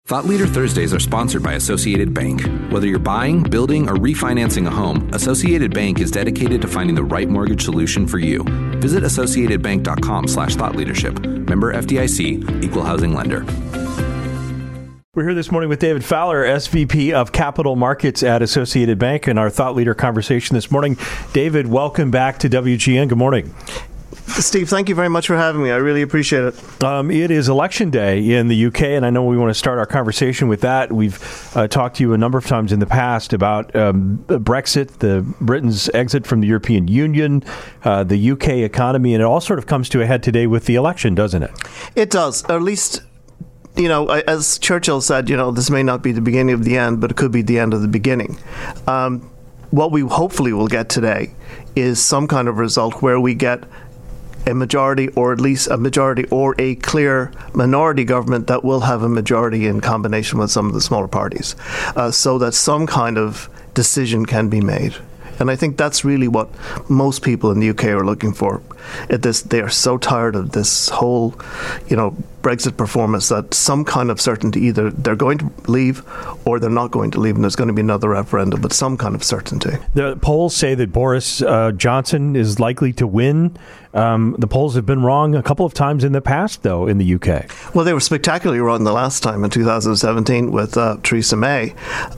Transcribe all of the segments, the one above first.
Thought Leader Thursdays are sponsored by Associated Bank. Whether you're buying, building, or refinancing a home, Associated Bank is dedicated to finding the right mortgage solution for you. Visit associatedbank.com/thoughtleadership. Member FDIC, Equal Housing Lender. We're here this morning with David Fowler, SVP of Capital Markets at Associated Bank, and our Thought Leader conversation this morning. David, welcome back to WGN. Good morning. Steve, thank you very much for having me. I really appreciate it. It is election day in the UK, and I know we want to start our conversation with that. We've talked to you a number of times in the past about Brexit, Britain's exit from the European Union, the UK economy, and it all sort of comes to a head today with the election, doesn't it? It does, or at least, as Churchill said, this may not be the beginning of the end, but it could be the end of the beginning. What we hopefully will get today is some kind of result where we get a majority, or at least a majority or a clear minority government that will have a majority in combination with some of the smaller parties, so that some kind of decision can be made. And I think that's really what most people in the UK are looking for. They are so tired of this whole, Brexit performance, that some kind of certainty, either they're going to leave or they're not going to leave, and there's going to be another referendum, but some kind of certainty. The polls say that Boris Johnson is likely to win. The polls have been wrong a couple of times in the past, though, in the UK. Well, they were spectacularly wrong the last time in 2017 with Theresa May.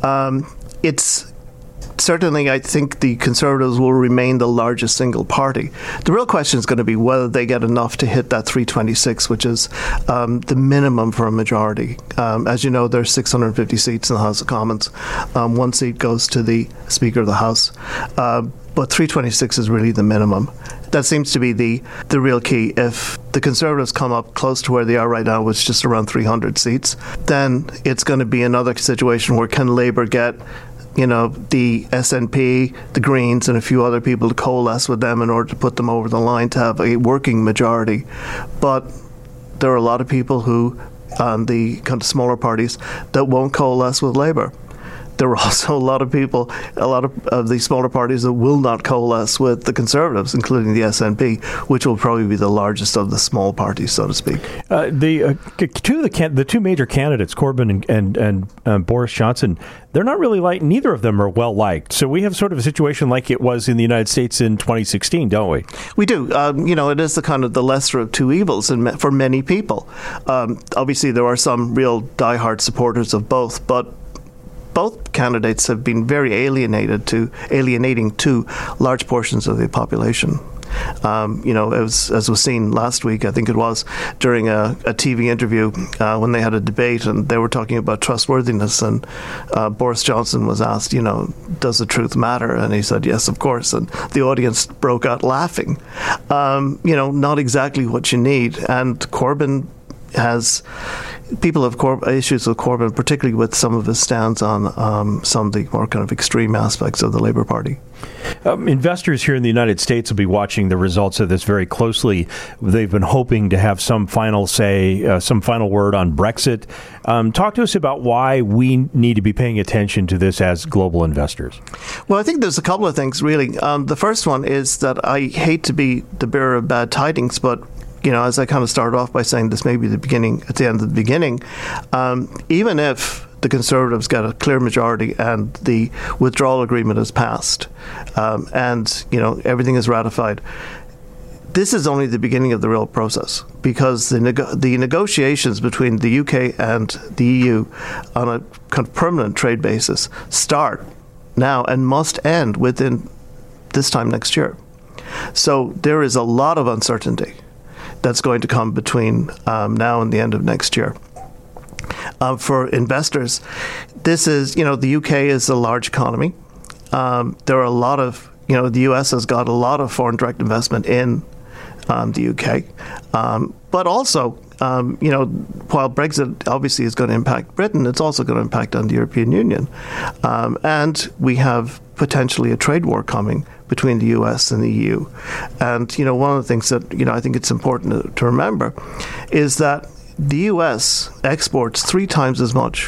Certainly, I think the Conservatives will remain the largest single party. The real question is going to be whether they get enough to hit that 326, which is the minimum for a majority. As you know, there's 650 seats in the House of Commons. One seat goes to the Speaker of the House. But 326 is really the minimum. That seems to be the real key. If the Conservatives come up close to where they are right now, which is just around 300 seats, then it's going to be another situation where can Labour get the SNP, the Greens, and a few other people to coalesce with them in order to put them over the line to have a working majority. But there are a lot of people who, on the kind of smaller parties, that won't coalesce with Labour. There are also a lot of people, a lot of the smaller parties that will not coalesce with the Conservatives, including the SNP, which will probably be the largest of the small parties, so to speak. The two major candidates, Corbyn and Boris Johnson, they're not really liked. Neither of them are well liked. So we have sort of a situation like it was in the United States in 2016, don't we? We do. It is the kind of the lesser of two evils for many people. Obviously, there are some real diehard supporters of both, but both candidates have been very alienating to large portions of the population. As was seen last week, I think it was, during a TV interview when they had a debate and they were talking about trustworthiness, and Boris Johnson was asked, does the truth matter? And he said, yes, of course. And the audience broke out laughing. Not exactly what you need. And Corbyn people have issues with Corbyn, particularly with some of his stands on some of the more kind of extreme aspects of the Labour Party. Investors here in the United States will be watching the results of this very closely. They've been hoping to have some final word on Brexit. Talk to us about why we need to be paying attention to this as global investors. Well, I think there's a couple of things, really. The first one is that I hate to be the bearer of bad tidings, but as I kind of started off by saying, this may be the beginning at the end of the beginning. Even if the Conservatives get a clear majority and the withdrawal agreement is passed, and everything is ratified, this is only the beginning of the real process, because the negotiations between the UK and the EU on a kind of permanent trade basis start now and must end within this time next year. So there is a lot of uncertainty that's going to come between now and the end of next year. For investors, this is, the UK is a large economy. There are a lot of, the US has got a lot of foreign direct investment in the UK. But also, while Brexit obviously is going to impact Britain, it's also going to impact on the European Union. And we have potentially a trade war coming between the US and the EU. And, one of the things that, I think it's important to remember is that the US exports 3 times as much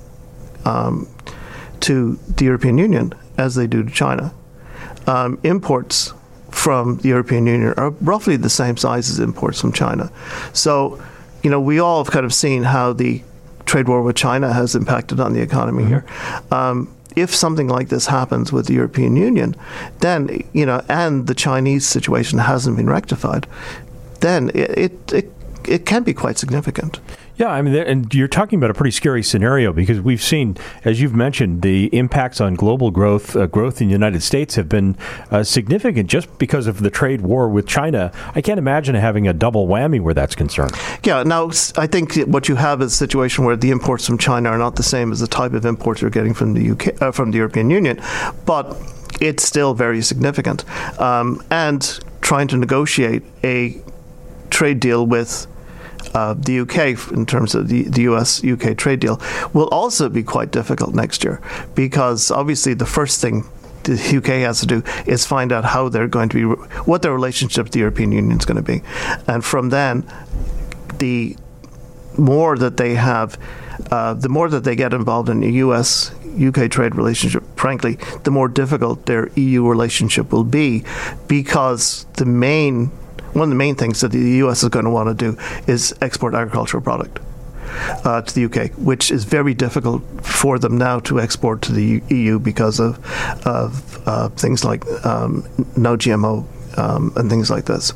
to the European Union as they do to China. Imports from the European Union are roughly the same size as imports from China. So, we all have kind of seen how the trade war with China has impacted on the economy here. If something like this happens with the European Union, then, and the Chinese situation hasn't been rectified, then it can be quite significant. Yeah, I mean, and you're talking about a pretty scary scenario because we've seen, as you've mentioned, the impacts on global growth in the United States have been significant just because of the trade war with China. I can't imagine having a double whammy where that's concerned. Yeah, now I think what you have is a situation where the imports from China are not the same as the type of imports you're getting from the UK, from the European Union, but it's still very significant. And trying to negotiate a trade deal with the UK in terms of the US-UK trade deal will also be quite difficult next year, because obviously the first thing the UK has to do is find out how they're going to be, what their relationship with the European Union is going to be. And from then, the more that they have, the more that they get involved in the US-UK trade relationship, frankly, the more difficult their EU relationship will be, because one of the main things that the US is going to want to do is export agricultural product to the UK, which is very difficult for them now to export to the EU because of things like no GMO and things like this.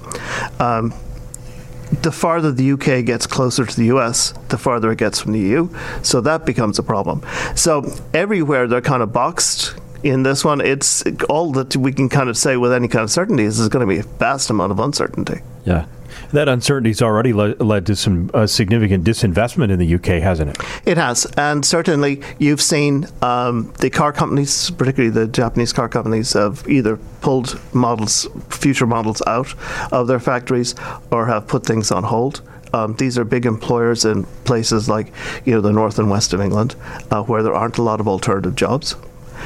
The farther the UK gets closer to the US, the farther it gets from the EU. So that becomes a problem. So everywhere they're kind of boxed in this one, it's all that we can kind of say with any kind of certainty is there's going to be a vast amount of uncertainty. Yeah. That uncertainty's already led to some significant disinvestment in the UK, hasn't it? It has. And certainly you've seen the car companies, particularly the Japanese car companies, have either pulled future models out of their factories or have put things on hold. These are big employers in places like, the north and west of England, where there aren't a lot of alternative jobs.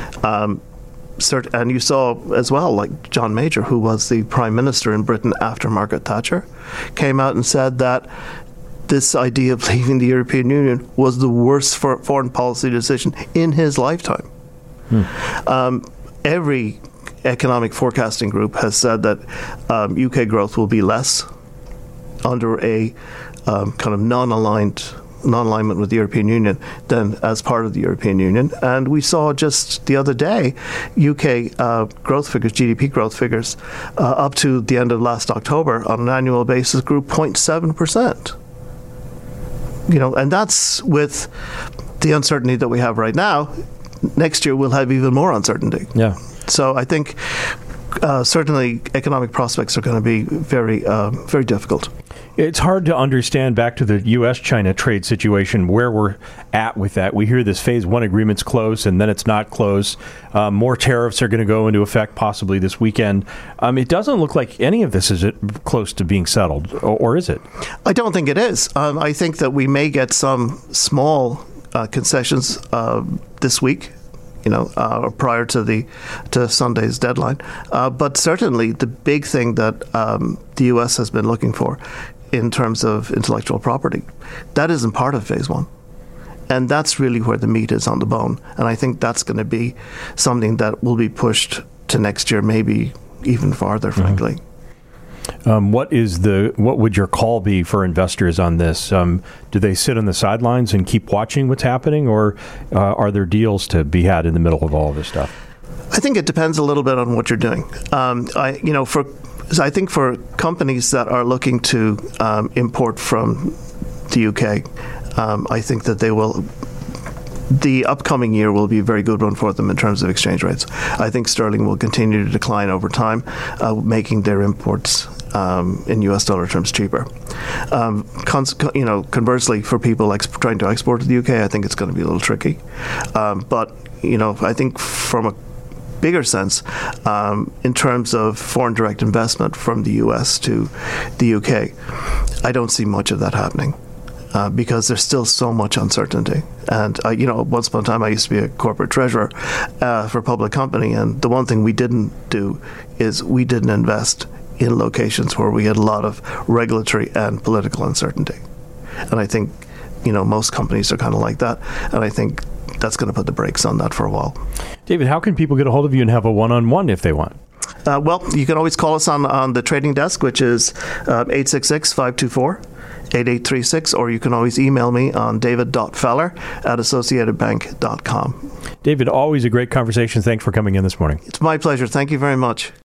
And you saw as well, like John Major, who was the Prime Minister in Britain after Margaret Thatcher, came out and said that this idea of leaving the European Union was the worst foreign policy decision in his lifetime. Every economic forecasting group has said that UK growth will be less under a kind of non-alignment with the European Union than as part of the European Union. And we saw just the other day UK growth figures, GDP growth figures, up to the end of last October on an annual basis grew 0.7%. And that's with the uncertainty that we have right now. Next year we'll have even more uncertainty. Yeah. So I think certainly economic prospects are going to be very, very difficult. It's hard to understand, back to the U.S.-China trade situation, where we're at with that. We hear this Phase 1 agreement's close, and then it's not close. More tariffs are going to go into effect possibly this weekend. It doesn't look like any of this is close to being settled, or is it? I don't think it is. I think that we may get some small concessions this week, prior to Sunday's deadline. But certainly the big thing that the U.S. has been looking for in terms of intellectual property, that isn't part of Phase 1. And that's really where the meat is on the bone. And I think that's going to be something that will be pushed to next year, maybe even farther, frankly. What would your call be for investors on this? Do they sit on the sidelines and keep watching what's happening, or are there deals to be had in the middle of all of this stuff? I think it depends a little bit on what you're doing. I think for companies that are looking to import from the UK, I think that the upcoming year will be a very good one for them in terms of exchange rates. I think sterling will continue to decline over time, making their imports in US dollar terms cheaper. Conversely, for people trying to export to the UK, I think it's going to be a little tricky. But I think from a bigger sense, in terms of foreign direct investment from the US to the UK, I don't see much of that happening. Because there's still so much uncertainty. And, once upon a time, I used to be a corporate treasurer for a public company. And the one thing we didn't do is we didn't invest in locations where we had a lot of regulatory and political uncertainty. And I think, most companies are kind of like that. And I think that's going to put the brakes on that for a while. David, how can people get a hold of you and have a one-on-one if they want? Well, you can always call us on the trading desk, which is 866-524 8836, or you can always email me on david.feller@associatedbank.com. David, always a great conversation. Thanks for coming in this morning. It's my pleasure. Thank you very much.